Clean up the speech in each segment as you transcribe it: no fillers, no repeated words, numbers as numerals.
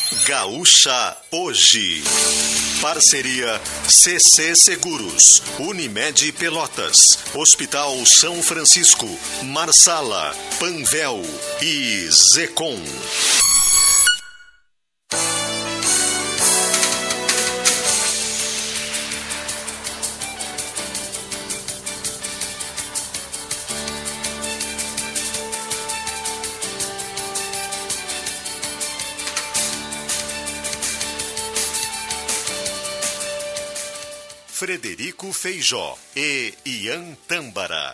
Gaúcha Hoje. Parceria CC Seguros, Unimed Pelotas, Hospital São Francisco, Marsala, Panvel e Zecom. Frederico Feijó e Ian Tâmbara.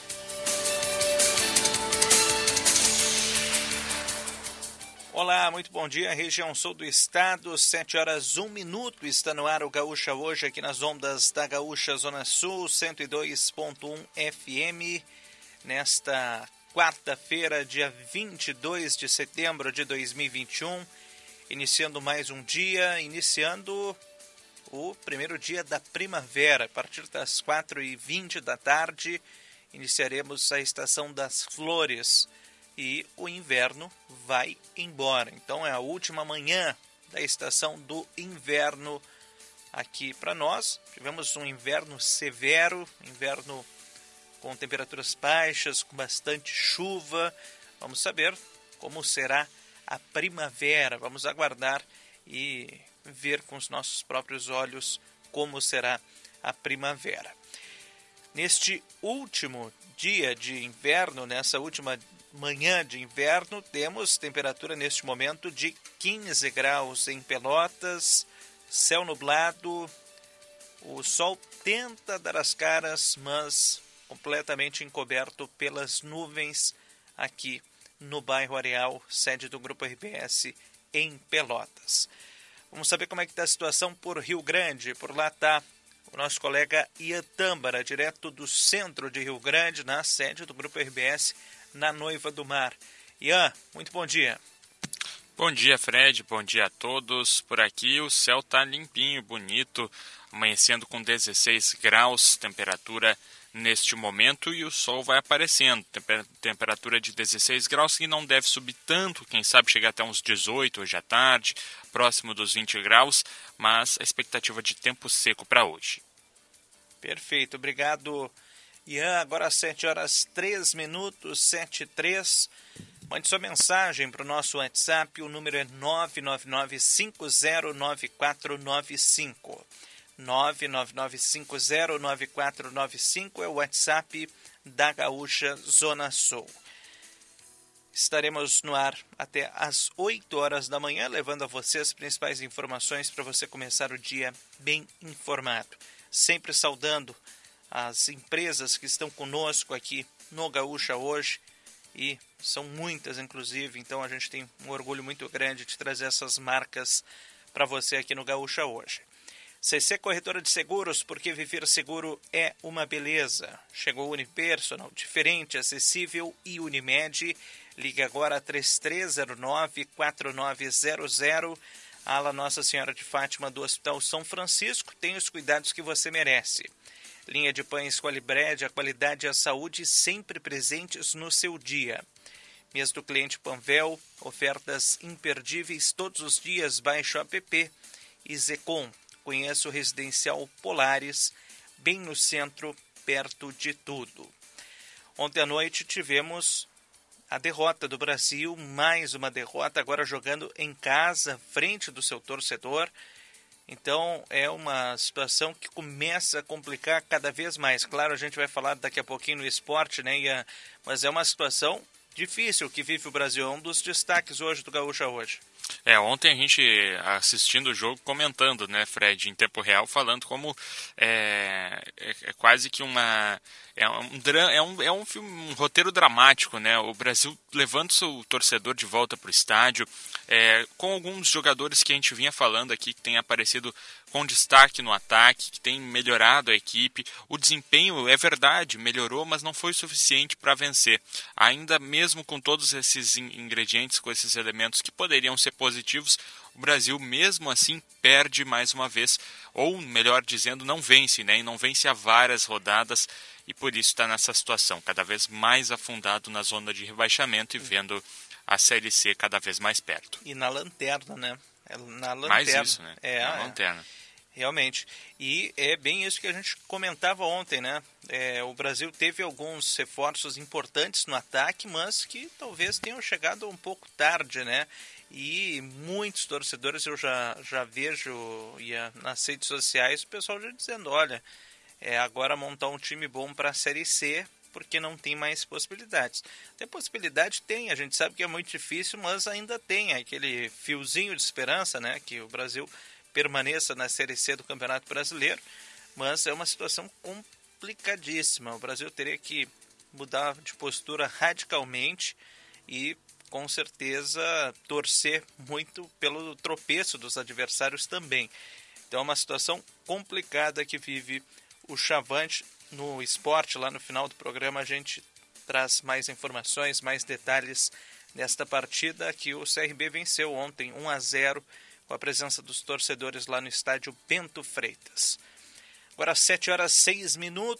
Olá, muito bom dia, região sul do estado, 7h01, está no ar o Gaúcha Hoje, aqui nas ondas da Gaúcha Zona Sul, 102.1 FM, nesta quarta-feira, dia 22 de setembro de 2021, iniciando mais um dia, iniciando o primeiro dia da primavera. A partir das 4h20 da tarde, iniciaremos a estação das flores e o inverno vai embora. Então é a última manhã da estação do inverno aqui para nós. Tivemos um inverno severo, inverno com temperaturas baixas, com bastante chuva. Vamos saber como será a primavera. Vamos aguardar e ver com os nossos próprios olhos como será a primavera. Neste último dia de inverno, nessa última manhã de inverno, temos temperatura neste momento de 15 graus em Pelotas, céu nublado, o sol tenta dar as caras, mas completamente encoberto pelas nuvens aqui no bairro Areal, sede do Grupo RBS em Pelotas. Vamos saber como é que está a situação por Rio Grande. Por lá está o nosso colega Ian Tâmbara, direto do centro de Rio Grande, na sede do Grupo RBS, na Noiva do Mar. Ian, muito bom dia. Bom dia, Fred. Bom dia a todos. Por aqui o céu está limpinho, bonito, amanhecendo com 16 graus, temperatura neste momento, e o sol vai aparecendo. Temperatura de 16 graus, que não deve subir tanto, quem sabe chegar até uns 18 hoje à tarde, próximo dos 20 graus, mas a expectativa de tempo seco para hoje. Perfeito, obrigado, Ian. Agora às 7h03, 7h03. Mande sua mensagem para o nosso WhatsApp, o número é 999509495. 999509495 é o WhatsApp da Gaúcha Zona Sul. Estaremos no ar até às 8 horas da manhã, levando a você as principais informações para você começar o dia bem informado. Sempre saudando as empresas que estão conosco aqui no Gaúcha Hoje, e são muitas inclusive, então a gente tem um orgulho muito grande de trazer essas marcas para você aqui no Gaúcha Hoje. CC Corretora de Seguros, porque viver seguro é uma beleza. Chegou o Unipersonal, diferente, acessível e Unimed. Ligue agora 3309-4900. Ala Nossa Senhora de Fátima do Hospital São Francisco. Tem os cuidados que você merece. Linha de pães Qualibred, a qualidade e a saúde sempre presentes no seu dia. Mês do cliente Panvel, ofertas imperdíveis todos os dias. Baixe o app e Zecom. Conheça o Residencial Polares, bem no centro, perto de tudo. Ontem à noite tivemos a derrota do Brasil, mais uma derrota, agora jogando em casa, frente do seu torcedor. Então é uma situação que começa a complicar cada vez mais. Claro, a gente vai falar daqui a pouquinho no esporte, né, Ian? Mas é uma situação difícil que vive o Brasil. É um dos destaques hoje do Gaúcha Hoje. Ontem a gente assistindo o jogo, comentando, né, Fred, em tempo real, falando como é quase que um filme, um roteiro dramático, né? O Brasil levando seu torcedor de volta para o estádio, com alguns jogadores que a gente vinha falando aqui, que tem aparecido com destaque no ataque, que tem melhorado a equipe. O desempenho, é verdade, melhorou, mas não foi suficiente para vencer. Ainda mesmo com todos esses ingredientes, com esses elementos que poderiam ser positivos, o Brasil mesmo assim perde mais uma vez, ou melhor dizendo, não vence, né? E não vence há várias rodadas, e por isso está nessa situação, cada vez mais afundado na zona de rebaixamento e vendo a Série C cada vez mais perto. E na lanterna, né? na lanterna. Mais isso, né? Na lanterna. Realmente. E é bem isso que a gente comentava ontem, né? O Brasil teve alguns reforços importantes no ataque, mas que talvez tenham chegado um pouco tarde, né? E muitos torcedores eu já vejo nas redes sociais o pessoal já dizendo, olha, agora montar um time bom para a Série C, porque não tem mais possibilidades. Tem possibilidade? Tem, a gente sabe que é muito difícil, mas ainda tem aquele fiozinho de esperança, né? Que o Brasil permaneça na Série C do Campeonato Brasileiro, mas é uma situação complicadíssima. O Brasil teria que mudar de postura radicalmente e, com certeza, torcer muito pelo tropeço dos adversários também. Então é uma situação complicada que vive o Chavante. No esporte, lá no final do programa, a gente traz mais informações, mais detalhes desta partida que o CRB venceu ontem 1-0 com a presença dos torcedores lá no estádio Bento Freitas. Agora 7h06,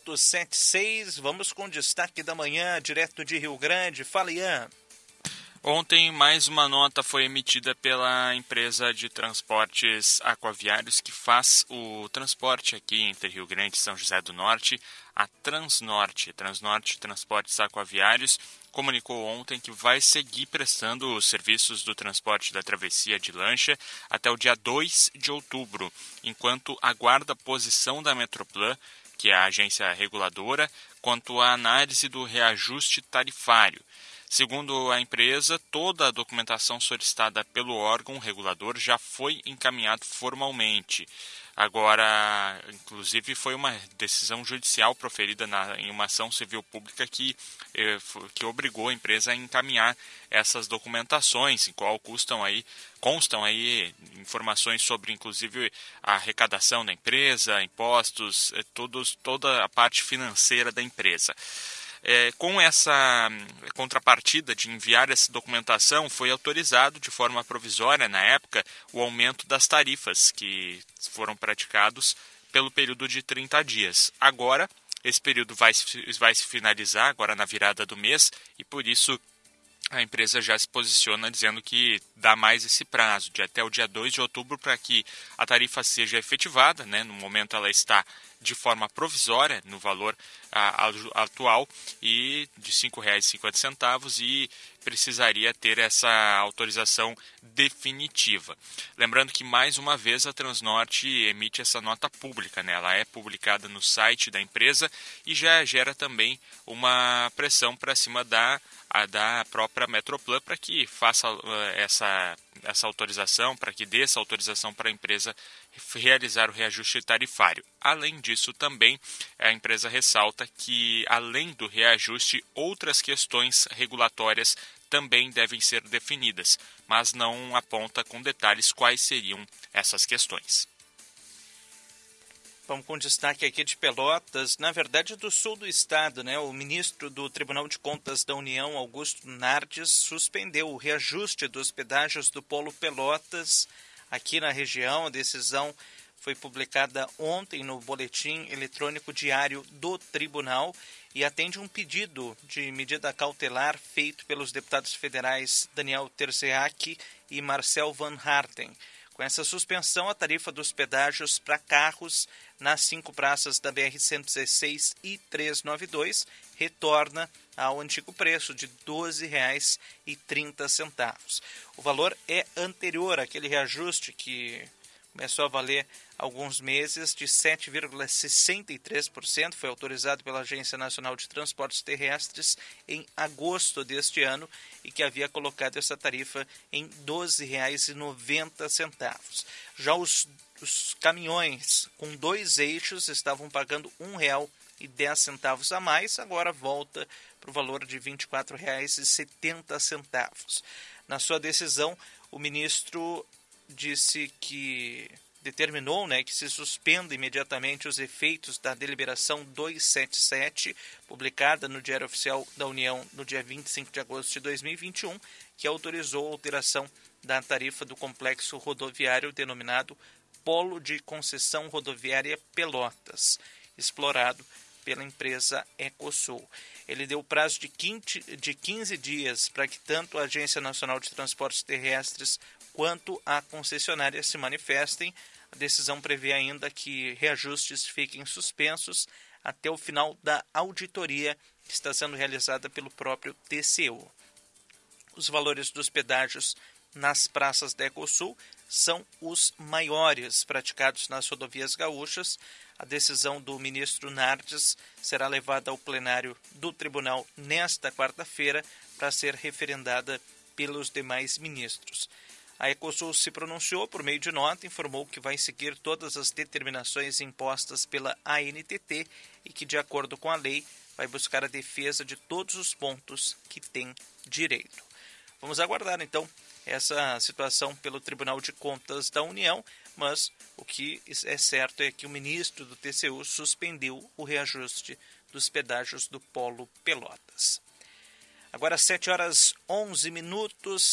7h06, vamos com o destaque da manhã, direto de Rio Grande. Fala, Ian. Ontem, mais uma nota foi emitida pela empresa de transportes aquaviários que faz o transporte aqui entre Rio Grande e São José do Norte, a Transnorte Transportes Aquaviários, comunicou ontem que vai seguir prestando os serviços do transporte da travessia de lancha até o dia 2 de outubro, enquanto aguarda a posição da Metroplan, que é a agência reguladora, quanto à análise do reajuste tarifário. Segundo a empresa, toda a documentação solicitada pelo órgão regulador já foi encaminhada formalmente. Agora, inclusive, foi uma decisão judicial proferida em uma ação civil pública que obrigou a empresa a encaminhar essas documentações, em qual constam aí informações sobre, inclusive, a arrecadação da empresa, impostos, toda a parte financeira da empresa. Com essa contrapartida de enviar essa documentação, foi autorizado de forma provisória, na época, o aumento das tarifas que foram praticados pelo período de 30 dias. Agora, esse período vai se finalizar, agora na virada do mês, e por isso a empresa já se posiciona dizendo que dá mais esse prazo, de até o dia 2 de outubro, para que a tarifa seja efetivada, né? No momento ela está de forma provisória, no valor atual, e de R$ 5,50, e precisaria ter essa autorização definitiva. Lembrando que, mais uma vez, a Transnorte emite essa nota pública, né? Ela é publicada no site da empresa e já gera também uma pressão para cima da própria Metroplan para que faça essa autorização, para que dê essa autorização para a empresa realizar o reajuste tarifário. Além disso, também a empresa ressalta que, além do reajuste, outras questões regulatórias também devem ser definidas, mas não aponta com detalhes quais seriam essas questões. Vamos com destaque aqui de Pelotas, na verdade do sul do estado, né? O ministro do Tribunal de Contas da União, Augusto Nardes, suspendeu o reajuste dos pedágios do Polo Pelotas aqui na região. A decisão foi publicada ontem no Boletim Eletrônico Diário do Tribunal e atende um pedido de medida cautelar feito pelos deputados federais Daniel Terzeak e Marcel Van Harten. Com essa suspensão, a tarifa dos pedágios para carros nas 5 praças da BR-116 e 392 retorna ao antigo preço de R$ 12,30. O valor é anterior àquele reajuste que começou a valer há alguns meses, de 7,63%, foi autorizado pela Agência Nacional de Transportes Terrestres em agosto deste ano e que havia colocado essa tarifa em R$ 12,90. Já os caminhões com 2 eixos estavam pagando R$ 1,10 a mais, agora volta para o valor de R$ 24,70. Na sua decisão, o ministro determinou, né, que se suspenda imediatamente os efeitos da deliberação 277, publicada no Diário Oficial da União no dia 25 de agosto de 2021, que autorizou a alteração da tarifa do complexo rodoviário denominado Polo de Concessão Rodoviária Pelotas, explorado pela empresa Ecosul. Ele deu prazo de 15 dias para que tanto a Agência Nacional de Transportes Terrestres enquanto a concessionária se manifestem. A decisão prevê ainda que reajustes fiquem suspensos até o final da auditoria que está sendo realizada pelo próprio TCU. Os valores dos pedágios nas praças da Ecosul são os maiores praticados nas rodovias gaúchas. A decisão do ministro Nardes será levada ao plenário do tribunal nesta quarta-feira para ser referendada pelos demais ministros. A Ecosul se pronunciou por meio de nota, informou que vai seguir todas as determinações impostas pela ANTT e que, de acordo com a lei, vai buscar a defesa de todos os pontos que tem direito. Vamos aguardar, então, essa situação pelo Tribunal de Contas da União, mas o que é certo é que o ministro do TCU suspendeu o reajuste dos pedágios do Polo Pelotas. Agora 7h11,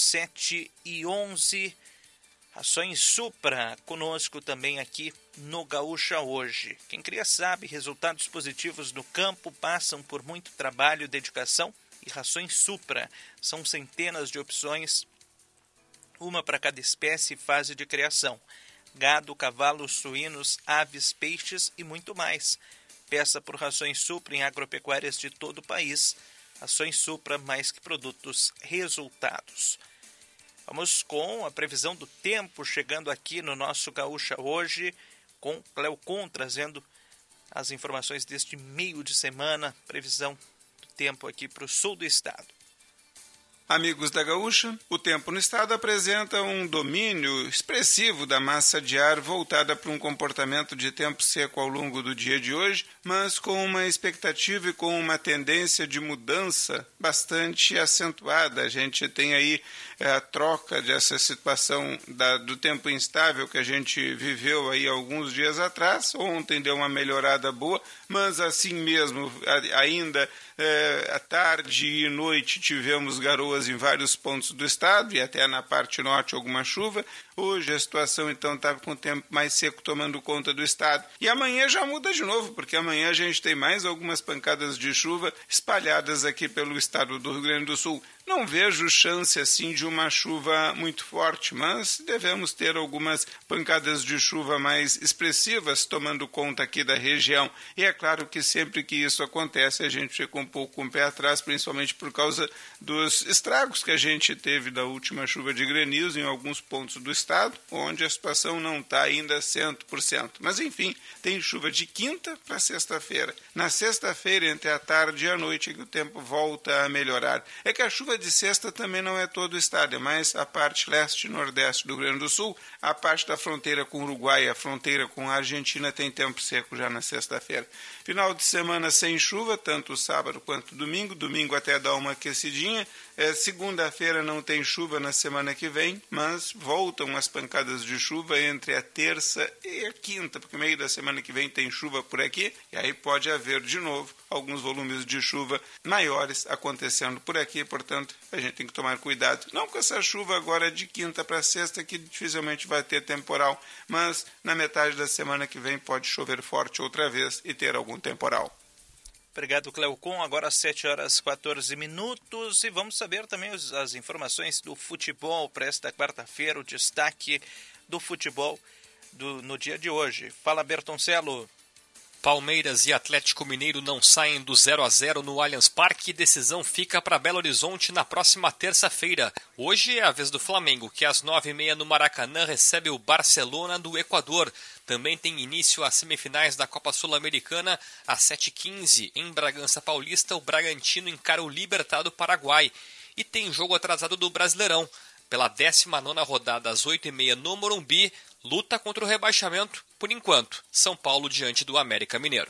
7h11, Rações Supra, conosco também aqui no Gaúcha Hoje. Quem cria sabe, resultados positivos no campo passam por muito trabalho, dedicação e Rações Supra. São centenas de opções, uma para cada espécie e fase de criação. Gado, cavalos, suínos, aves, peixes e muito mais. Peça por Rações Supra em agropecuárias de todo o país. Rações Supra, mais que produtos, resultados. Vamos com a previsão do tempo, chegando aqui no nosso Gaúcha Hoje, com Cleocon trazendo as informações deste meio de semana, previsão do tempo aqui para o sul do estado. Amigos da Gaúcha, o tempo no estado apresenta um domínio expressivo da massa de ar voltada para um comportamento de tempo seco ao longo do dia de hoje, mas com uma expectativa e com uma tendência de mudança bastante acentuada. A gente tem aí a troca dessa situação do tempo instável que a gente viveu aí alguns dias atrás. Ontem deu uma melhorada boa, mas assim mesmo, ainda à tarde e noite tivemos garoas em vários pontos do estado e até na parte norte alguma chuva. Hoje a situação então está com o tempo mais seco tomando conta do estado. E amanhã já muda de novo, porque amanhã a gente tem mais algumas pancadas de chuva espalhadas aqui pelo estado do Rio Grande do Sul. Não vejo chance assim de uma chuva muito forte, mas devemos ter algumas pancadas de chuva mais expressivas tomando conta aqui da região. E é claro que sempre que isso acontece a gente fica um pouco com o pé atrás, principalmente por causa dos estragos que a gente teve da última chuva de granizo em alguns pontos do estado, onde a situação não está ainda 100%. Mas enfim, tem chuva de quinta para sexta-feira. Na sexta-feira, entre a tarde e a noite, que o tempo volta a melhorar. É que a chuva de sexta também não é todo o estado, é mais a parte leste e nordeste do Rio Grande do Sul. A parte da fronteira com o Uruguai, a fronteira com a Argentina tem tempo seco já na sexta-feira. Final de semana sem chuva, tanto sábado quanto domingo. Domingo até dá uma aquecidinha. Segunda-feira não tem chuva na semana que vem, mas voltam as pancadas de chuva entre a terça e a quinta, porque meio da semana que vem tem chuva por aqui, e aí pode haver de novo alguns volumes de chuva maiores acontecendo por aqui, portanto a gente tem que tomar cuidado. Não com essa chuva agora de quinta para sexta, que dificilmente vai ter temporal, mas na metade da semana que vem pode chover forte outra vez e ter algum temporal. Obrigado, Cleocon. Agora 7h14 e vamos saber também as informações do futebol para esta quarta-feira, o destaque do futebol no dia de hoje. Fala, Bertoncello. Palmeiras e Atlético Mineiro não saem do 0-0 no Allianz Parque e decisão fica para Belo Horizonte na próxima terça-feira. Hoje é a vez do Flamengo, que às 9h30 no Maracanã recebe o Barcelona do Equador. Também tem início as semifinais da Copa Sul-Americana às 7h15. Em Bragança Paulista, o Bragantino encara o Libertad do Paraguai. E tem jogo atrasado do Brasileirão. Pela 19ª rodada às 8h30 no Morumbi, luta contra o rebaixamento, por enquanto, São Paulo diante do América Mineiro.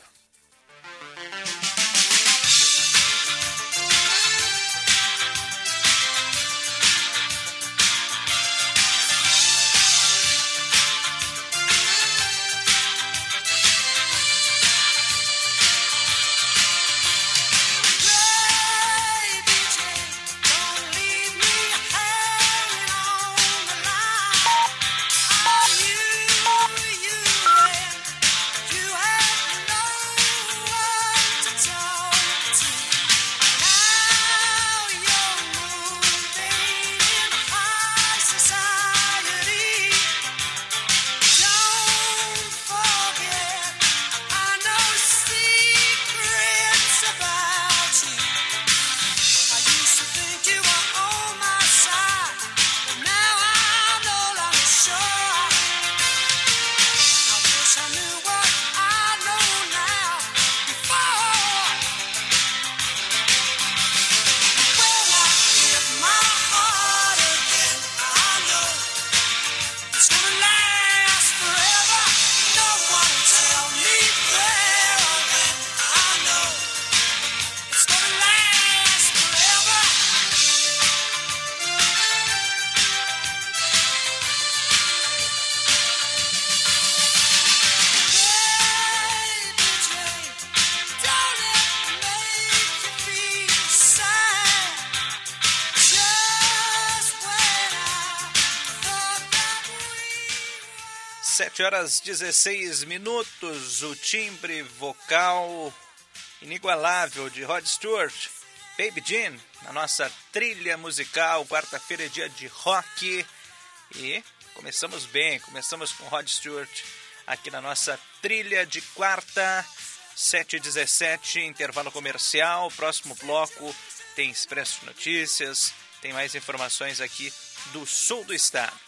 7h16, o timbre vocal inigualável de Rod Stewart, Baby Jean, na nossa trilha musical. Quarta-feira é dia de rock e começamos bem, começamos com Rod Stewart aqui na nossa trilha de quarta, 7h17, intervalo comercial. Próximo bloco tem Expresso de Notícias, tem mais informações aqui do sul do estado.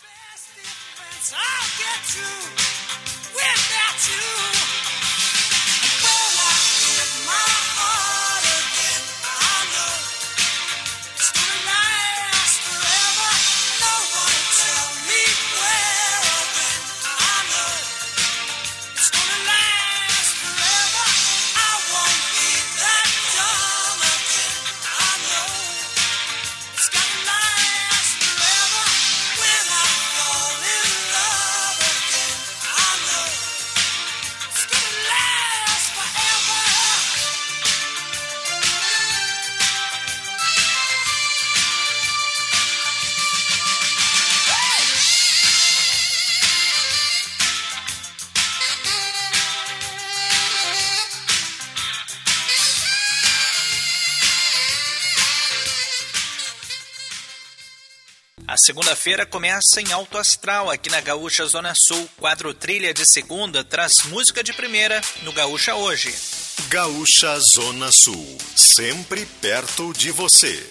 A segunda-feira começa em alto astral aqui na Gaúcha Zona Sul. Quadro Trilha de Segunda traz música de primeira no Gaúcha Hoje. Gaúcha Zona Sul, sempre perto de você.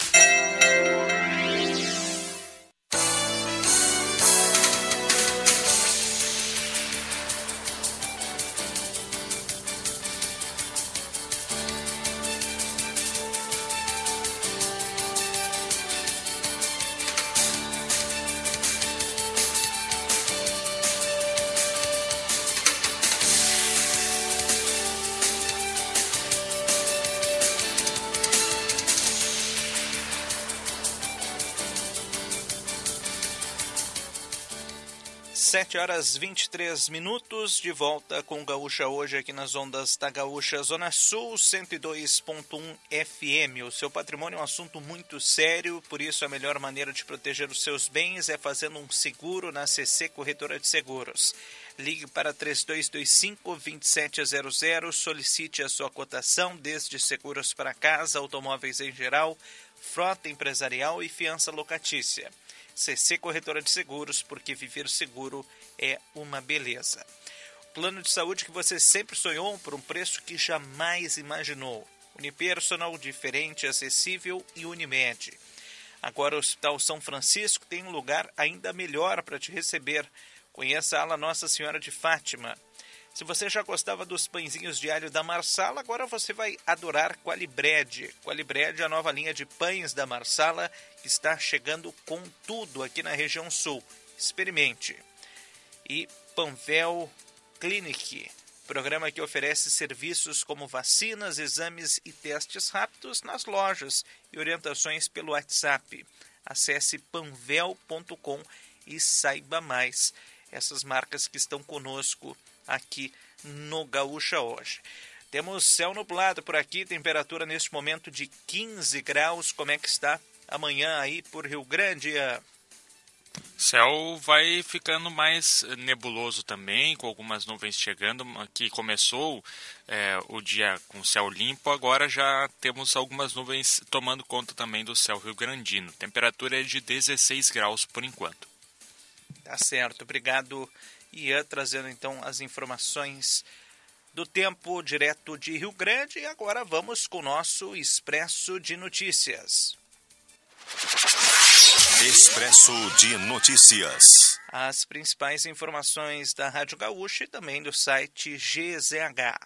Sete horas 23 minutos, de volta com Gaúcha Hoje aqui nas ondas da Gaúcha Zona Sul, 102.1 FM. O seu patrimônio é um assunto muito sério, por isso a melhor maneira de proteger os seus bens é fazendo um seguro na CC Corretora de Seguros. Ligue para 3225-2700, solicite a sua cotação desde seguros para casa, automóveis em geral, frota empresarial e fiança locatícia. CC Corretora de Seguros, porque viver seguro é uma beleza. Plano de saúde que você sempre sonhou por um preço que jamais imaginou. Unipersonal, diferente, acessível e Unimed. Agora o Hospital São Francisco tem um lugar ainda melhor para te receber. Conheça a ala Nossa Senhora de Fátima. Se você já gostava dos pãezinhos de alho da Marsala, agora você vai adorar Qualibread. Qualibread é a nova linha de pães da Marsala que está chegando com tudo aqui na região sul. Experimente. E Panvel Clinic, programa que oferece serviços como vacinas, exames e testes rápidos nas lojas e orientações pelo WhatsApp. Acesse panvel.com e saiba mais. Essas marcas que estão conosco aqui no Gaúcha Hoje. Temos céu nublado por aqui, temperatura neste momento de 15 graus. Como é que está amanhã aí por Rio Grande? Céu vai ficando mais nebuloso também, com algumas nuvens chegando. Aqui começou o dia com céu limpo, agora já temos algumas nuvens tomando conta também do céu rio-grandino. Temperatura é de 16 graus por enquanto. Tá certo, obrigado, Ian, trazendo então as informações do tempo direto de Rio Grande. E agora vamos com o nosso Expresso de Notícias. Expresso de Notícias. As principais informações da Rádio Gaúcha e também do site GZH.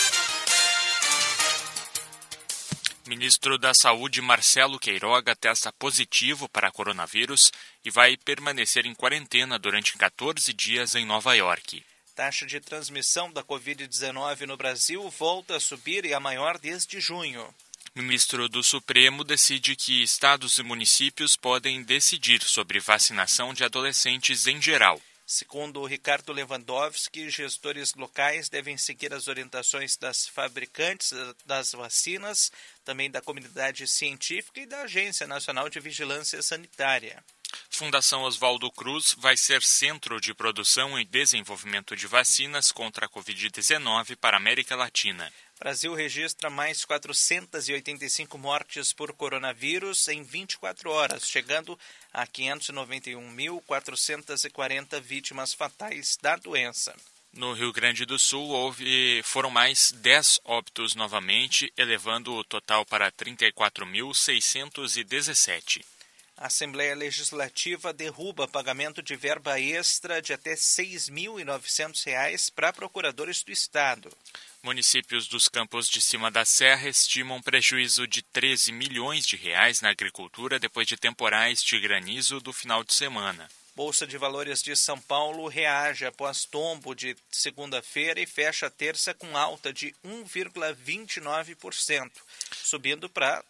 Ministro da Saúde Marcelo Queiroga testa positivo para coronavírus e vai permanecer em quarentena durante 14 dias em Nova York. Taxa de transmissão da Covid-19 no Brasil volta a subir e a maior desde junho. Ministro do Supremo decide que estados e municípios podem decidir sobre vacinação de adolescentes em geral. Segundo Ricardo Lewandowski, gestores locais devem seguir as orientações das fabricantes das vacinas, também da comunidade científica e da Agência Nacional de Vigilância Sanitária. Fundação Oswaldo Cruz vai ser centro de produção e desenvolvimento de vacinas contra a Covid-19 para a América Latina. Brasil registra mais 485 mortes por coronavírus em 24 horas, chegando a 591.440 vítimas fatais da doença. No Rio Grande do Sul, foram mais 10 óbitos novamente, elevando o total para 34.617. A Assembleia Legislativa derruba pagamento de verba extra de até R$ 6.900 para procuradores do Estado. Municípios dos Campos de Cima da Serra estimam prejuízo de 13 milhões de reais na agricultura depois de temporais de granizo do final de semana. Bolsa de Valores de São Paulo reage após tombo de segunda-feira e fecha a terça com alta de 1,29%, subindo para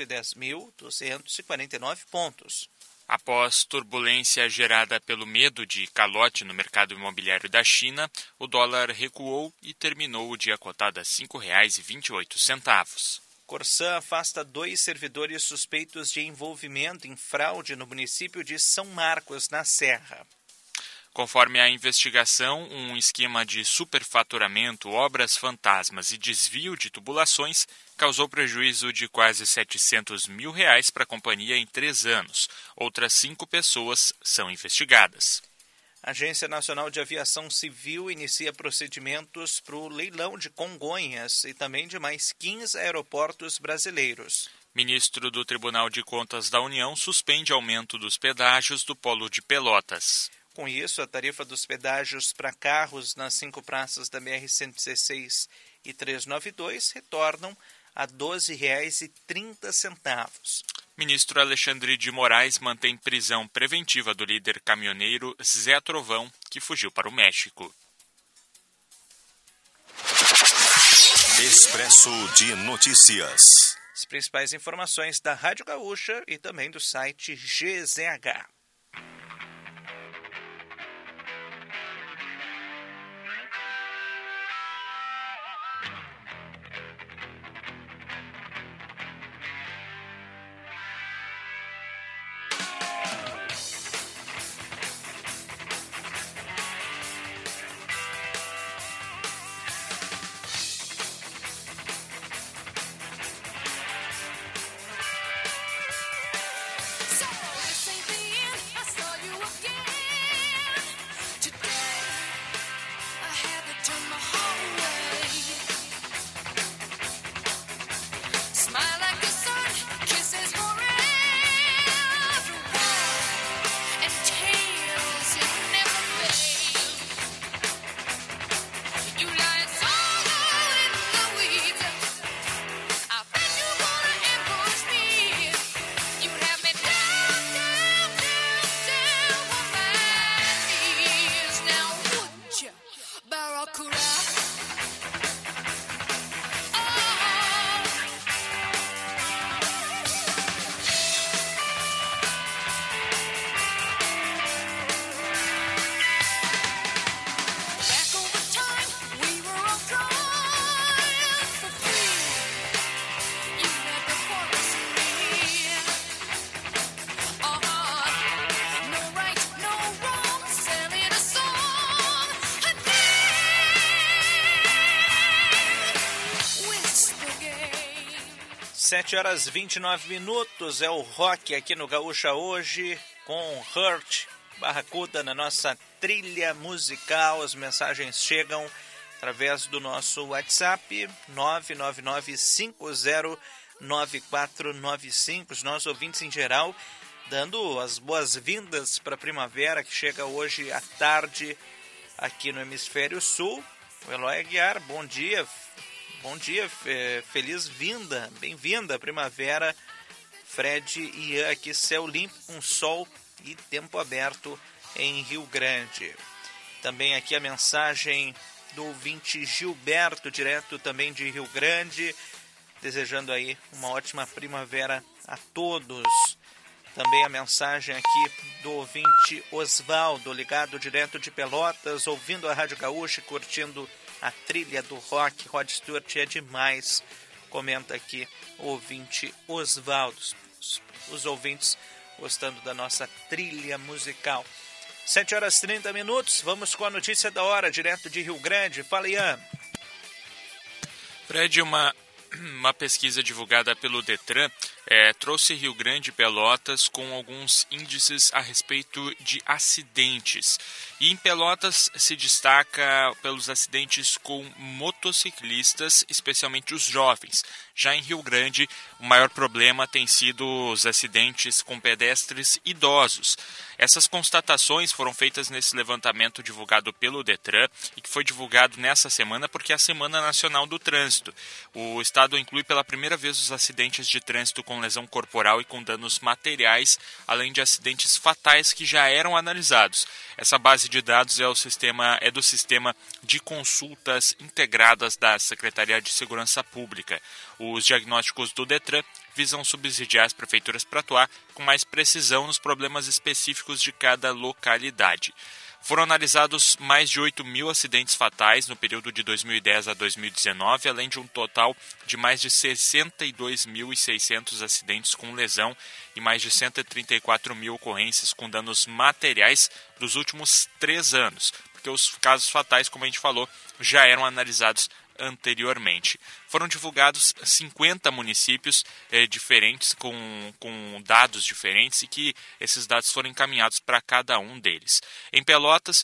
110.249 pontos. Após turbulência gerada pelo medo de calote no mercado imobiliário da China, o dólar recuou e terminou o dia cotado a R$ 5,28. Corsã afasta 2 servidores suspeitos de envolvimento em fraude no município de São Marcos, na Serra. Conforme a investigação, um esquema de superfaturamento, obras fantasmas e desvio de tubulações causou prejuízo de quase R$ 700 mil para a companhia em 3 anos. Outras 5 pessoas são investigadas. A Agência Nacional de Aviação Civil inicia procedimentos para o leilão de Congonhas e também de mais 15 aeroportos brasileiros. Ministro do Tribunal de Contas da União suspende aumento dos pedágios do Polo de Pelotas. Com isso, a tarifa dos pedágios para carros nas 5 praças da BR-116 e 392 retornam a R$ 12,30. Ministro Alexandre de Moraes mantém prisão preventiva do líder caminhoneiro Zé Trovão, que fugiu para o México. Expresso de Notícias. As principais informações da Rádio Gaúcha e também do site GZH. Sete horas 29 minutos, é o rock aqui no Gaúcha hoje, com Hurt, Barracuda na nossa trilha musical. As mensagens chegam através do nosso WhatsApp, 999-509495, os nossos ouvintes em geral, dando as boas-vindas para a primavera que chega hoje à tarde aqui no Hemisfério Sul. O Eloy Aguiar, bom dia. Bom dia, feliz vinda, bem-vinda à primavera. Fred e Ian aqui, céu limpo, com sol e tempo aberto em Rio Grande. Também aqui a mensagem do ouvinte Gilberto, direto também de Rio Grande, desejando aí uma ótima primavera a todos. Também a mensagem aqui do ouvinte Osvaldo, ligado direto de Pelotas, ouvindo a Rádio Gaúcha, curtindo a trilha do rock. Rod Stewart é demais, comenta aqui o ouvinte Osvaldo. Os ouvintes gostando da nossa trilha musical. 7h30, vamos com a notícia da hora, direto de Rio Grande. Fala, Ian. Fred, uma pesquisa divulgada pelo Detran trouxe Rio Grande e Pelotas com alguns índices a respeito de acidentes. E em Pelotas se destaca pelos acidentes com motociclistas, especialmente os jovens. Já em Rio Grande, o maior problema tem sido os acidentes com pedestres idosos. Essas constatações foram feitas nesse levantamento divulgado pelo Detran e que foi divulgado nessa semana porque é a Semana Nacional do Trânsito. O estado inclui pela primeira vez os acidentes de trânsito com lesão corporal e com danos materiais, além de acidentes fatais que já eram analisados. Essa base de dados é do Sistema de Consultas Integradas da Secretaria de Segurança Pública. Os diagnósticos do Detran visam subsidiar as prefeituras para atuar com mais precisão nos problemas específicos de cada localidade. Foram analisados mais de 8 mil acidentes fatais no período de 2010 a 2019, além de um total de mais de 62.600 acidentes com lesão e mais de 134 mil ocorrências com danos materiais dos últimos 3 anos, porque os casos fatais, como a gente falou, já eram analisados anteriormente. Foram divulgados 50 municípios diferentes com dados diferentes e que esses dados foram encaminhados para cada um deles. Em Pelotas,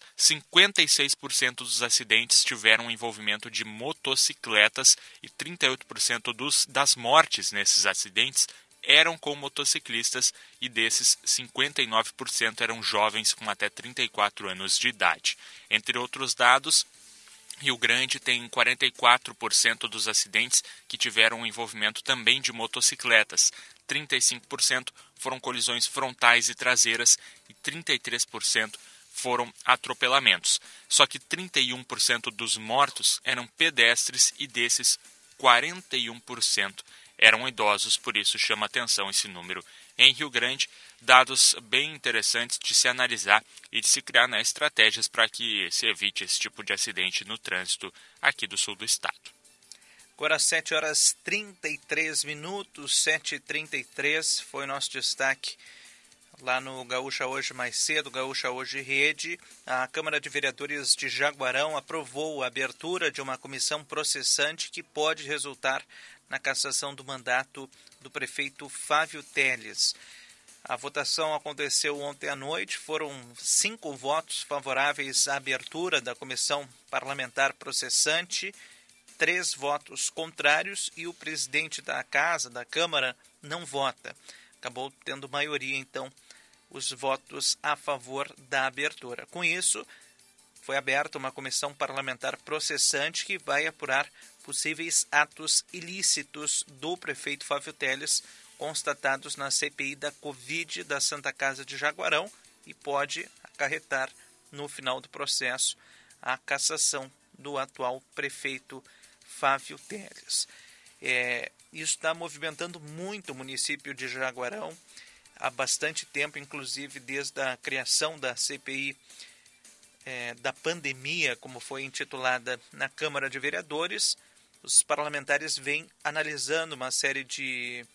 56% dos acidentes tiveram envolvimento de motocicletas e 38% das mortes nesses acidentes eram com motociclistas e desses 59% eram jovens com até 34 anos de idade. Entre outros dados, Rio Grande tem 44% dos acidentes que tiveram um envolvimento também de motocicletas, 35% foram colisões frontais e traseiras e 33% foram atropelamentos. Só que 31% dos mortos eram pedestres e desses 41% eram idosos, por isso chama atenção esse número. Em Rio Grande, dados bem interessantes de se analisar e de se criar estratégias para que se evite esse tipo de acidente no trânsito aqui do sul do estado. Agora 7h33, 7h33, foi nosso destaque lá no Gaúcha Hoje mais cedo, Gaúcha Hoje Rede. A Câmara de Vereadores de Jaguarão aprovou a abertura de uma comissão processante que pode resultar na cassação do mandato do prefeito Fávio Teles. A votação aconteceu ontem à noite, foram 5 votos favoráveis à abertura da comissão parlamentar processante, 3 votos contrários e o presidente da casa, da Câmara, não vota. Acabou tendo maioria, então, os votos a favor da abertura. Com isso, foi aberta uma comissão parlamentar processante que vai apurar possíveis atos ilícitos do prefeito Fávio Teles constatados na CPI da Covid da Santa Casa de Jaguarão e pode acarretar no final do processo a cassação do atual prefeito Fávio Teles. Isso está movimentando muito o município de Jaguarão há bastante tempo, inclusive desde a criação da CPI da pandemia, como foi intitulada na Câmara de Vereadores. Os parlamentares vêm analisando uma série de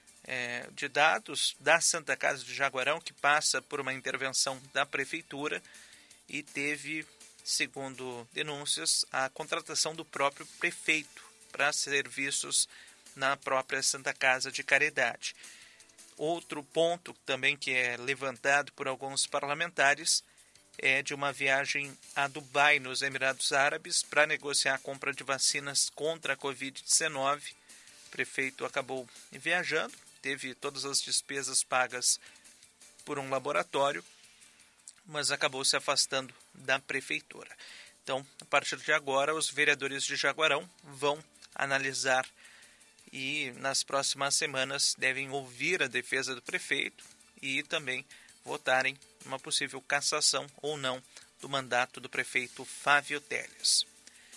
dados da Santa Casa de Jaguarão, que passa por uma intervenção da Prefeitura e teve, segundo denúncias, a contratação do próprio prefeito para serviços na própria Santa Casa de Caridade. Outro ponto também que é levantado por alguns parlamentares é de uma viagem a Dubai, nos Emirados Árabes, para negociar a compra de vacinas contra a Covid-19. O prefeito acabou viajando, teve todas as despesas pagas por um laboratório, mas acabou se afastando da prefeitura. Então, a partir de agora, os vereadores de Jaguarão vão analisar e, nas próximas semanas, devem ouvir a defesa do prefeito e também votarem uma possível cassação ou não do mandato do prefeito Fávio Teles.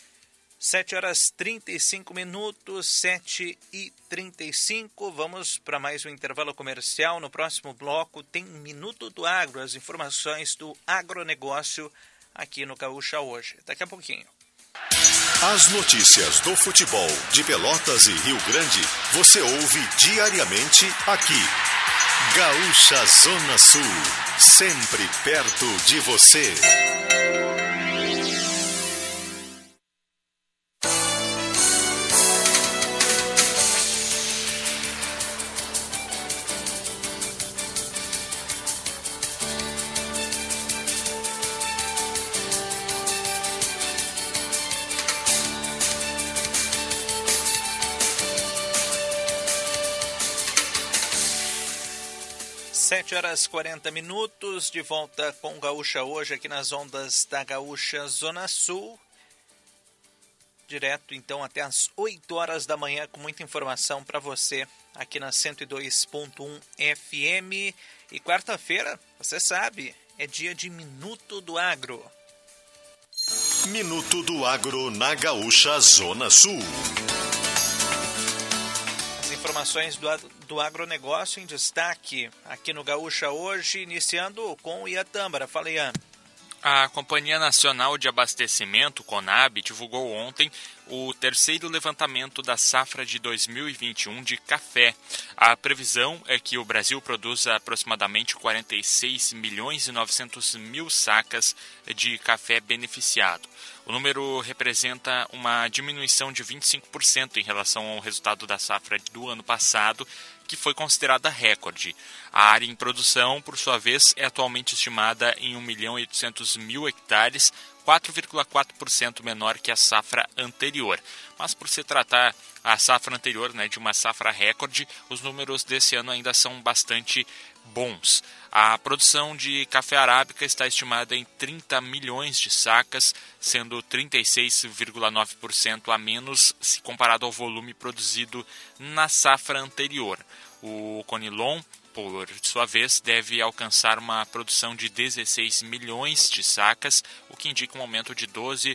7h35, 7h35, vamos para mais um intervalo comercial. No próximo bloco tem Minuto do Agro, as informações do agronegócio aqui no Gaúcha Hoje. Daqui a pouquinho. As notícias do futebol de Pelotas e Rio Grande você ouve diariamente aqui. Gaúcha Zona Sul, sempre perto de você. Sete horas 40 minutos, de volta com Gaúcha hoje aqui nas ondas da Gaúcha Zona Sul. Direto então até as 8 horas da manhã com muita informação para você aqui na 102.1 FM. E quarta-feira, você sabe, é dia de Minuto do Agro. Minuto do Agro na Gaúcha Zona Sul. Informações do agronegócio em destaque aqui no Gaúcha hoje, iniciando com o Iatâmbara. Fala, Ian. A Companhia Nacional de Abastecimento, CONAB, divulgou ontem o terceiro levantamento da safra de 2021 de café. A previsão é que o Brasil produza aproximadamente 46 milhões e 900 mil sacas de café beneficiado. O número representa uma diminuição de 25% em relação ao resultado da safra do ano passado, que foi considerada recorde. A área em produção, por sua vez, é atualmente estimada em 1.800.000 hectares, 4,4% menor que a safra anterior. Mas por se tratar a safra anterior, de uma safra recorde, os números desse ano ainda são bastante bons. A produção de café arábica está estimada em 30 milhões de sacas, sendo 36,9% a menos se comparado ao volume produzido na safra anterior. O Conilon, por sua vez, deve alcançar uma produção de 16 milhões de sacas, o que indica um aumento de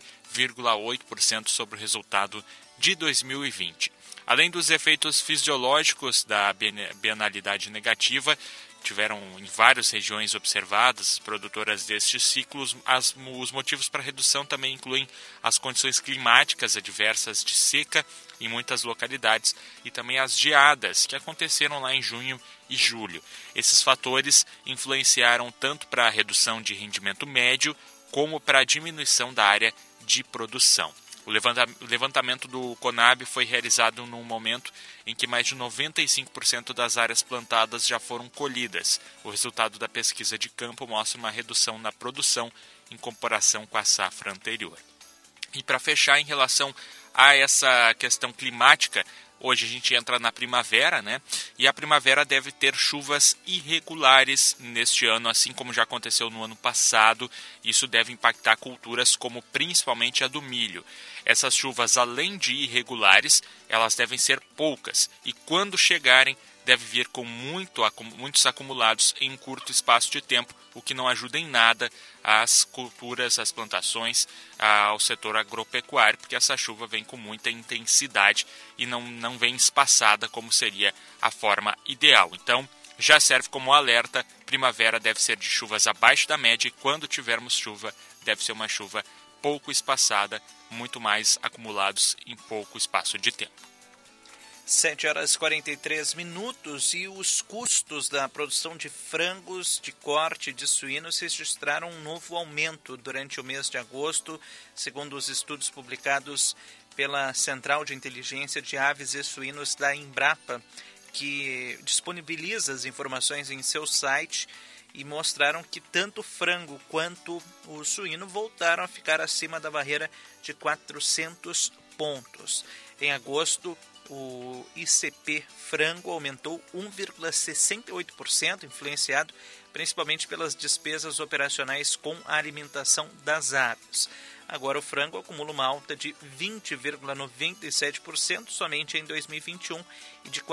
12,8% sobre o resultado de 2020. Além dos efeitos fisiológicos da bienalidade negativa, tiveram em várias regiões observadas, produtoras destes ciclos, os motivos para a redução também incluem as condições climáticas adversas de seca em muitas localidades e também as geadas que aconteceram lá em junho e julho. Esses fatores influenciaram tanto para a redução de rendimento médio como para a diminuição da área de produção. O levantamento do CONAB foi realizado num momento em que mais de 95% das áreas plantadas já foram colhidas. O resultado da pesquisa de campo mostra uma redução na produção em comparação com a safra anterior. E para fechar, em relação a essa questão climática, hoje a gente entra na primavera, E a primavera deve ter chuvas irregulares neste ano, assim como já aconteceu no ano passado. Isso deve impactar culturas como principalmente a do milho. Essas chuvas, além de irregulares, elas devem ser poucas e quando chegarem, deve vir com muitos acumulados em um curto espaço de tempo, o que não ajuda em nada as culturas, as plantações, ao setor agropecuário, porque essa chuva vem com muita intensidade e não vem espaçada como seria a forma ideal. Então, já serve como alerta, primavera deve ser de chuvas abaixo da média e quando tivermos chuva, deve ser uma chuva pouco espaçada, muito mais acumulados em pouco espaço de tempo. 7 horas e 43 minutos e os custos da produção de frangos de corte de suínos registraram um novo aumento durante o mês de agosto, segundo os estudos publicados pela Central de Inteligência de Aves e Suínos da Embrapa, que disponibiliza as informações em seu site, e mostraram que tanto o frango quanto o suíno voltaram a ficar acima da barreira de 400 pontos. Em agosto, o ICP frango aumentou 1,68%, influenciado principalmente pelas despesas operacionais com a alimentação das aves. Agora o frango acumula uma alta de 20,97% somente em 2021 e de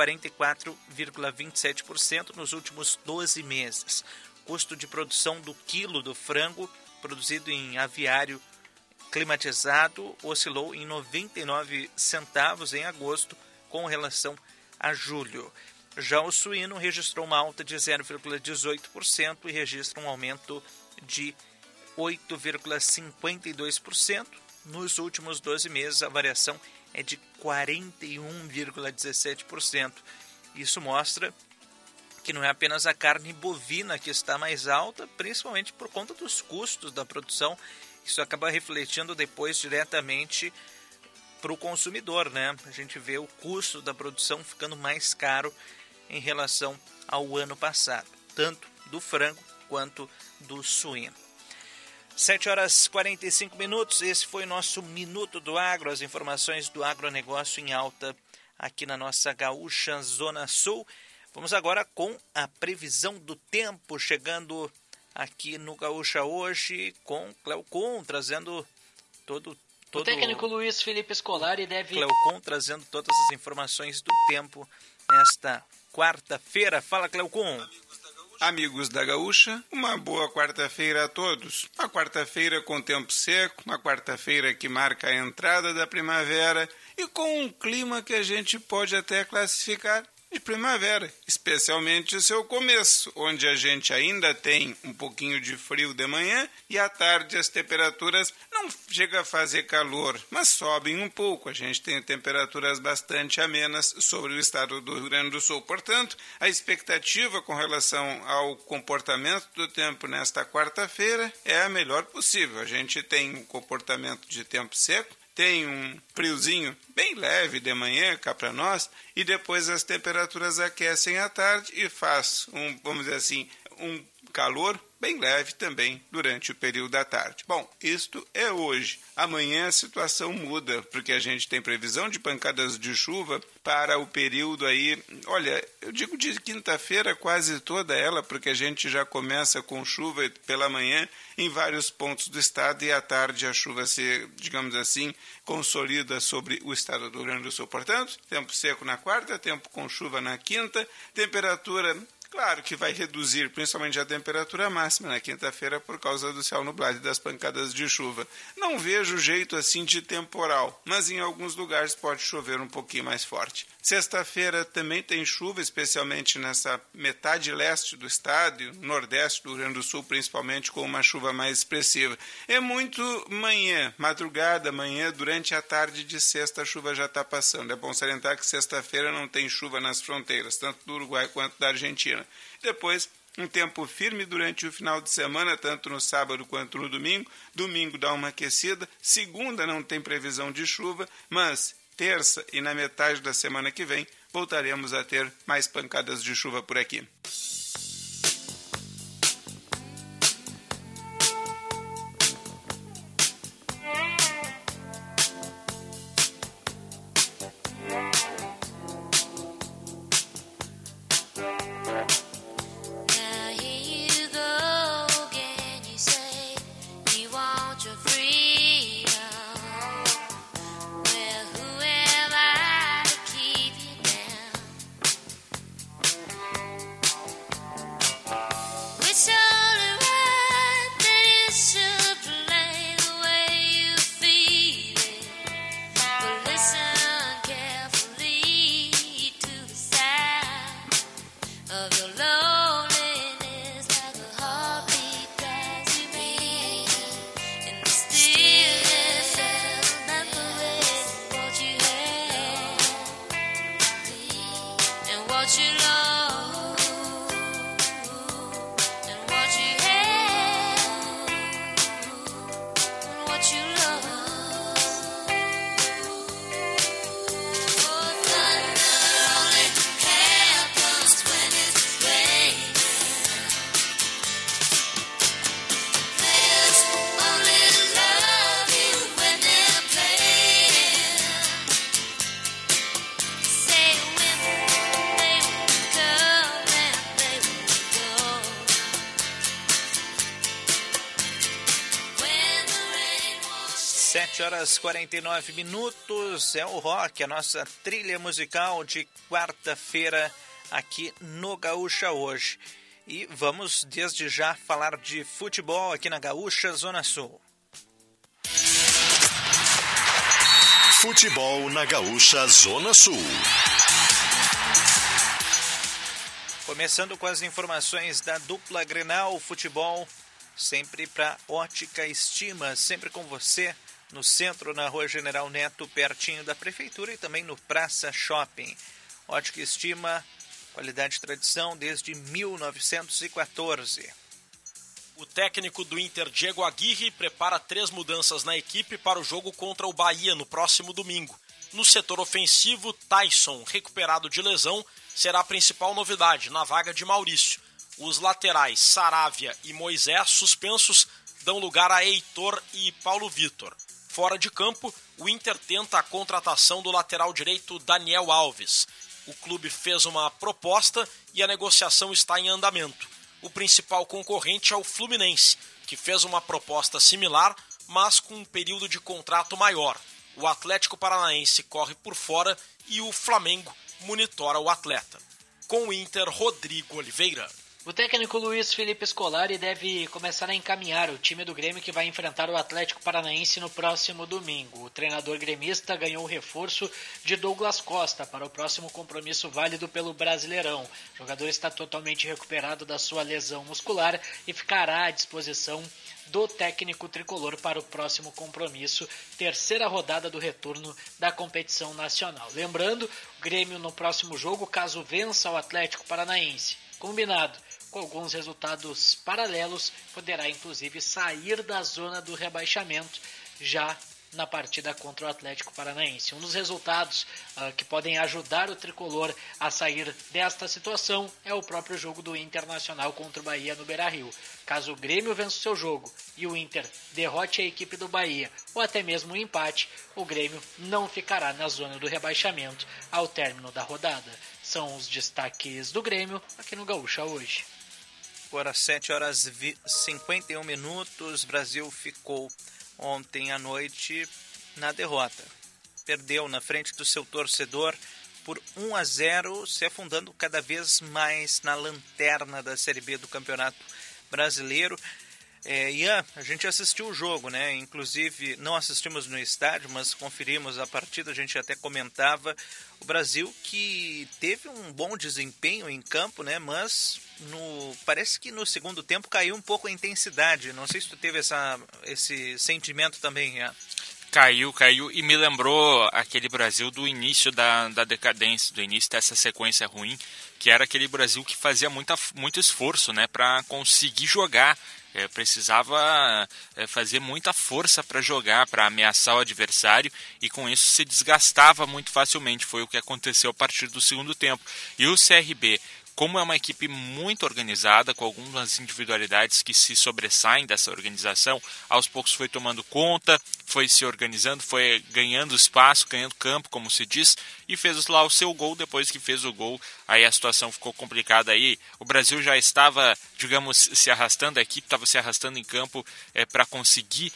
44,27% nos últimos 12 meses. O custo de produção do quilo do frango produzido em aviário climatizado oscilou em 99 centavos em agosto com relação a julho. Já o suíno registrou uma alta de 0,18% e registra um aumento de 8,52%. Nos últimos 12 meses, a variação é de 41,17%. Isso mostra que não é apenas a carne bovina que está mais alta, principalmente por conta dos custos da produção. Isso acaba refletindo depois diretamente para o consumidor, né? A gente vê o custo da produção ficando mais caro em relação ao ano passado, tanto do frango quanto do suíno. 7h45, esse foi o nosso Minuto do Agro, as informações do agronegócio em alta aqui na nossa gaúcha Zona Sul. Vamos agora com a previsão do tempo, chegando aqui no Gaúcha hoje, com Cleocon, trazendo todo o técnico Luiz Felipe Scolari deve... Cleocon trazendo todas as informações do tempo nesta quarta-feira. Fala, Cleocon. Amigos da Gaúcha, uma boa quarta-feira a todos. Uma quarta-feira com tempo seco, uma quarta-feira que marca a entrada da primavera e com um clima que a gente pode até classificar de primavera, especialmente o seu começo, onde a gente ainda tem um pouquinho de frio de manhã e à tarde as temperaturas não chegam a fazer calor, mas sobem um pouco. A gente tem temperaturas bastante amenas sobre o estado do Rio Grande do Sul. Portanto, a expectativa com relação ao comportamento do tempo nesta quarta-feira é a melhor possível. A gente tem um comportamento de tempo seco, tem um friozinho bem leve de manhã cá para nós e depois as temperaturas aquecem à tarde e faz vamos dizer assim, um calor bem leve também durante o período da tarde. Bom, isto é hoje. Amanhã a situação muda, porque a gente tem previsão de pancadas de chuva para o período aí, olha, eu digo de quinta-feira quase toda ela, porque a gente já começa com chuva pela manhã em vários pontos do estado e à tarde a chuva se, digamos assim, consolida sobre o estado do Rio Grande do Sul. Portanto, tempo seco na quarta, tempo com chuva na quinta, temperatura... Claro que vai reduzir principalmente a temperatura máxima na quinta-feira por causa do céu nublado e das pancadas de chuva. Não vejo jeito assim de temporal, mas em alguns lugares pode chover um pouquinho mais forte. Sexta-feira também tem chuva, especialmente nessa metade leste do estado e nordeste do Rio Grande do Sul, principalmente com uma chuva mais expressiva. É muito manhã, madrugada, manhã, durante a tarde de sexta a chuva já está passando. É bom salientar que sexta-feira não tem chuva nas fronteiras, tanto do Uruguai quanto da Argentina. Depois, um tempo firme durante o final de semana, tanto no sábado quanto no domingo. Domingo dá uma aquecida. Segunda não tem previsão de chuva, mas terça e na metade da semana que vem voltaremos a ter mais pancadas de chuva por aqui. Horas 49 minutos, é o rock, a nossa trilha musical de quarta-feira aqui no Gaúcha hoje. E vamos desde já falar de futebol aqui na Gaúcha Zona Sul. Futebol na Gaúcha Zona Sul. Começando com as informações da dupla Grenal Futebol, sempre para Ótica Estima, sempre com você. No centro, na Rua General Neto, pertinho da Prefeitura e também no Praça Shopping. Ótica Estima, qualidade e tradição desde 1914. O técnico do Inter, Diego Aguirre, prepara 3 mudanças na equipe para o jogo contra o Bahia no próximo domingo. No setor ofensivo, Tyson, recuperado de lesão, será a principal novidade na vaga de Maurício. Os laterais, Saravia e Moisés, suspensos, dão lugar a Heitor e Paulo Vitor. Fora de campo, o Inter tenta a contratação do lateral direito Daniel Alves. O clube fez uma proposta e a negociação está em andamento. O principal concorrente é o Fluminense, que fez uma proposta similar, mas com um período de contrato maior. O Atlético Paranaense corre por fora e o Flamengo monitora o atleta. Com o Inter, Rodrigo Oliveira. O técnico Luiz Felipe Scolari deve começar a encaminhar o time do Grêmio que vai enfrentar o Atlético Paranaense no próximo domingo. O treinador gremista ganhou o reforço de Douglas Costa para o próximo compromisso válido pelo Brasileirão. O jogador está totalmente recuperado da sua lesão muscular e ficará à disposição do técnico tricolor para o próximo compromisso, terceira rodada do retorno da competição nacional. Lembrando, o Grêmio no próximo jogo, caso vença o Atlético Paranaense, combinado com alguns resultados paralelos, poderá inclusive sair da zona do rebaixamento já na partida contra o Atlético Paranaense. Um dos resultados que podem ajudar o tricolor a sair desta situação é o próprio jogo do Internacional contra o Bahia no Beira-Rio. Caso o Grêmio vença o seu jogo e o Inter derrote a equipe do Bahia, ou até mesmo um empate, o Grêmio não ficará na zona do rebaixamento ao término da rodada. São os destaques do Grêmio aqui no Gaúcha hoje. Agora 7h51, Brasil ficou ontem à noite na derrota. Perdeu na frente do seu torcedor por 1-0, se afundando cada vez mais na lanterna da Série B do Campeonato Brasileiro. Ian, a gente assistiu o jogo, né? Inclusive, não assistimos no estádio, mas conferimos a partida, a gente até comentava. O Brasil que teve um bom desempenho em campo, né? Mas parece que no segundo tempo caiu um pouco a intensidade. Não sei se tu teve esse sentimento também, Ian. Caiu e me lembrou aquele Brasil do início da decadência, do início dessa sequência ruim, que era aquele Brasil que fazia muito esforço, né, para conseguir jogar. Precisava fazer muita força para jogar, para ameaçar o adversário, e com isso se desgastava muito facilmente. Foi o que aconteceu a partir do segundo tempo. E o CRB, como é uma equipe muito organizada, com algumas individualidades que se sobressaem dessa organização, aos poucos foi tomando conta, foi se organizando, foi ganhando espaço, ganhando campo, como se diz, e fez lá o seu gol. Depois que fez o gol, aí a situação ficou complicada. Aí o Brasil já estava, digamos, se arrastando, a equipe estava se arrastando em campo para conseguir,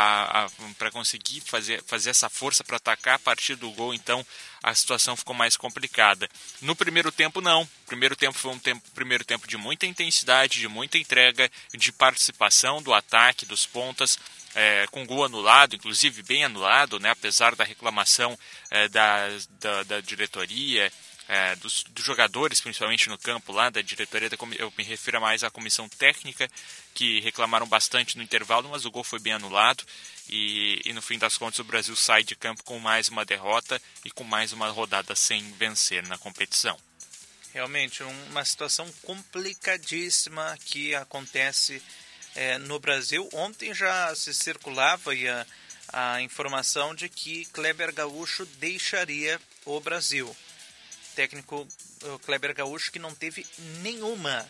fazer essa força para atacar. A partir do gol, então, a situação ficou mais complicada. No primeiro tempo, não. O primeiro tempo foi um primeiro tempo de muita intensidade, de muita entrega, de participação do ataque, dos pontas, com gol anulado, inclusive bem anulado, né, apesar da reclamação da diretoria, dos jogadores, principalmente no campo lá, da diretoria, eu me refiro mais à comissão técnica, que reclamaram bastante no intervalo, mas o gol foi bem anulado. E no fim das contas o Brasil sai de campo com mais uma derrota e com mais uma rodada sem vencer na competição. Realmente uma situação complicadíssima que acontece no Brasil. Ontem já se circulava a informação de que Kleber Gaúcho deixaria o Brasil. O técnico Kleber Gaúcho que não teve nenhuma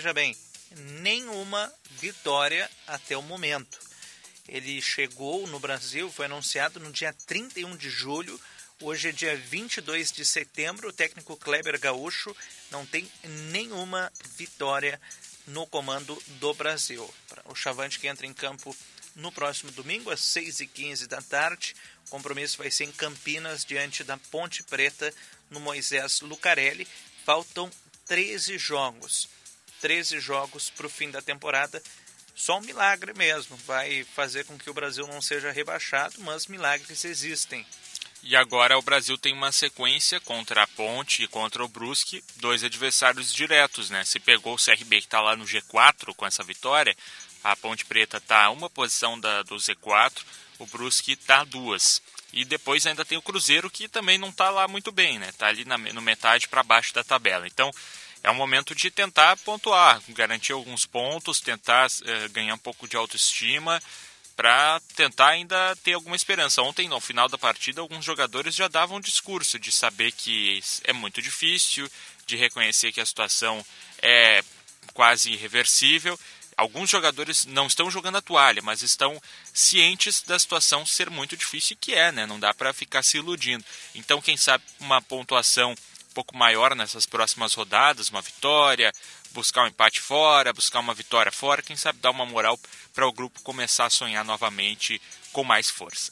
vitória até o momento. Ele chegou no Brasil, foi anunciado no dia 31 de julho, hoje é dia 22 de setembro, o técnico Kleber Gaúcho não tem nenhuma vitória no comando do Brasil. O Chavante que entra em campo no próximo domingo, às 6h15 da tarde, o compromisso vai ser em Campinas, diante da Ponte Preta, no Moisés Lucarelli. Faltam 13 jogos para o fim da temporada. Só um milagre mesmo vai fazer com que o Brasil não seja rebaixado, mas milagres existem. E agora o Brasil tem uma sequência contra a Ponte e contra o Brusque, 2 adversários diretos, né? Se pegou o CRB que está lá no G4 com essa vitória, a Ponte Preta está a uma posição do Z4, o Brusque está a 2. E depois ainda tem o Cruzeiro, que também não está lá muito bem, né? Está ali no metade para baixo da tabela. Então é um momento de tentar pontuar, garantir alguns pontos, tentar ganhar um pouco de autoestima, para tentar ainda ter alguma esperança. Ontem, no final da partida, alguns jogadores já davam um discurso de saber que é muito difícil, de reconhecer que a situação é quase irreversível. Alguns jogadores não estão jogando a toalha, mas estão cientes da situação ser muito difícil, que né? Não dá para ficar se iludindo. Então, quem sabe uma pontuação um pouco maior nessas próximas rodadas, uma vitória, buscar um empate fora, buscar uma vitória fora, quem sabe dar uma moral para o grupo começar a sonhar novamente com mais força.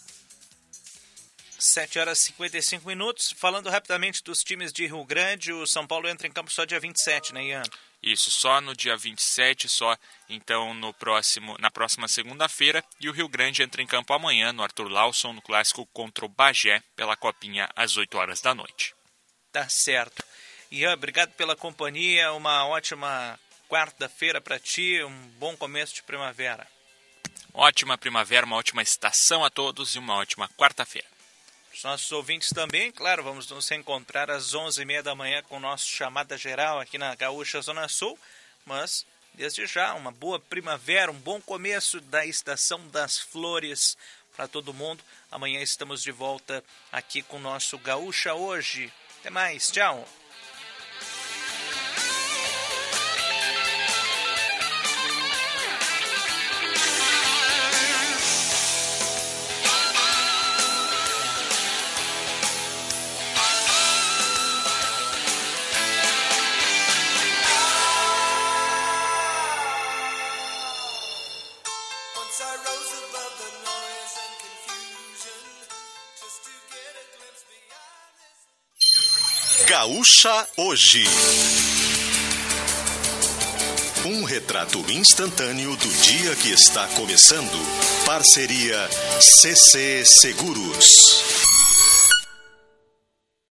7h55. Falando rapidamente dos times de Rio Grande, o São Paulo entra em campo só dia 27, né, Ian? Isso, só no dia 27, só então na próxima segunda-feira. E o Rio Grande entra em campo amanhã no Arthur Lawson, no clássico contra o Bagé, pela Copinha às 8 horas da noite. Tá certo. Ian, obrigado pela companhia, uma ótima quarta-feira para ti, um bom começo de primavera. Ótima primavera, uma ótima estação a todos e uma ótima quarta-feira. Os nossos ouvintes também, claro, vamos nos reencontrar às 11h30 da manhã com o nosso Chamada Geral aqui na Gaúcha Zona Sul, mas desde já uma boa primavera, um bom começo da estação das flores para todo mundo. Amanhã estamos de volta aqui com o nosso Gaúcha Hoje. Até mais, tchau! Gaúcha Hoje. Um retrato instantâneo do dia que está começando. Parceria CC Seguros.